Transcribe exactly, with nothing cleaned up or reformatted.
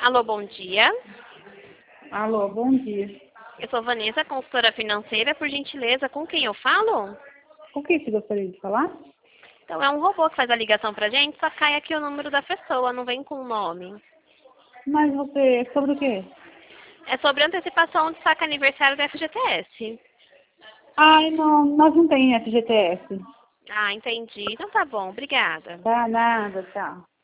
Alô, bom dia. Alô, bom dia. Eu sou Vanessa, consultora financeira. Por gentileza, com quem eu falo? Com quem você gostaria de falar? Então, é um robô que faz a ligação pra gente, só cai aqui o número da pessoa, não vem com o nome. Mas você, sobre o quê? É sobre antecipação de saque aniversário da F G T S. Ai, não, nós não tem F G T S. Ah, entendi. Então tá bom, obrigada. Tá, nada, tchau.